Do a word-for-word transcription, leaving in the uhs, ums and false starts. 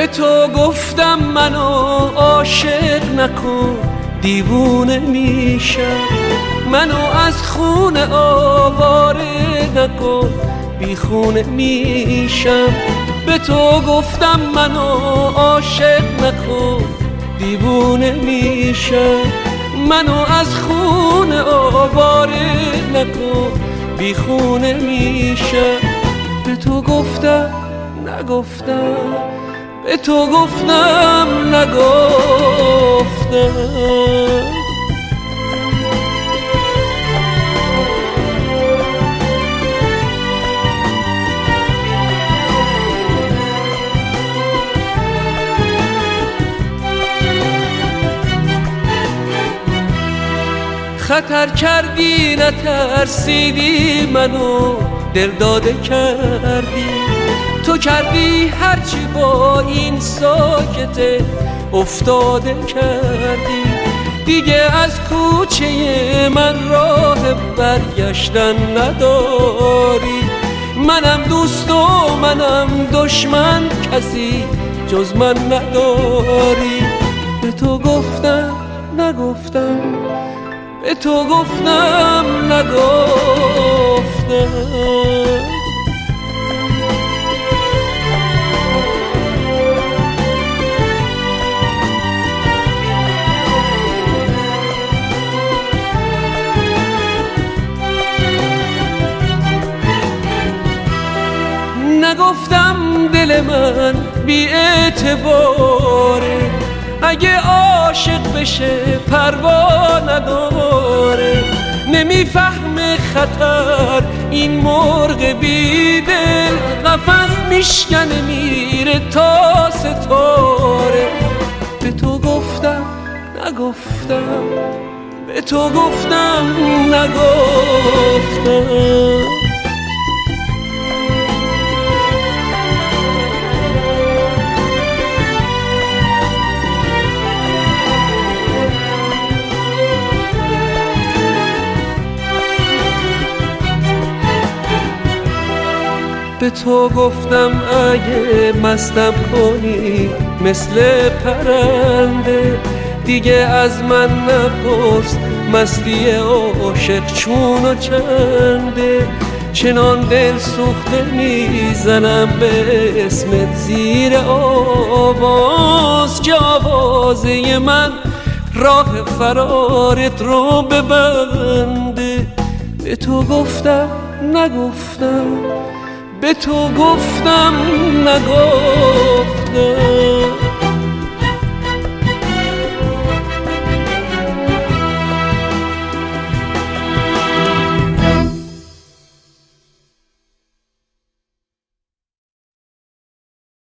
تو گفتم منو عاشق نکن، دیوونه میشم. منو از خونه آواره نکن، بی خونه میشم. به تو گفتم منو عاشق نکن، دیوونه میشم. منو از خونه آواره نکن، بی خونه میشم. به تو گفتم نگفتم، به تو گفتم نگفتم. خطر کردی نترسیدی، منو دل داده کردی. تو کردی هرچی با این ساکته افتاده کردی. دیگه از کوچه من راه برگشتن نداری. منم دوست و منم دشمن، کسی جز من نداری. به تو گفتم نگفتم، به تو گفتم نگفتم. نگفتم دل من بی اعتباره، اگه عاشق بشه پروا نداره. نمیفهمه خطر این مرغ بی دل، قفس میشکنه میره تا ستاره. به تو گفتم نگفتم، به تو گفتم نگفتم. به تو گفتم اگه مستم کنی مثل پرنده، دیگه از من نپرس مستی عاشق چون و چنده. چنان دل سوخته میزنم به اسمت زیر آواز، که آوازه من راه فرارت رو ببنده. به تو گفتم نگفتم، به تو گفتم نگفتم.